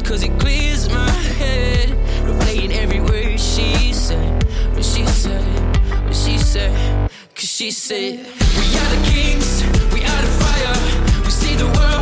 cause it clears my head. Replaying every word she said, what she said, what she said. Cause she said, we are the kings, we are the fire. We see the world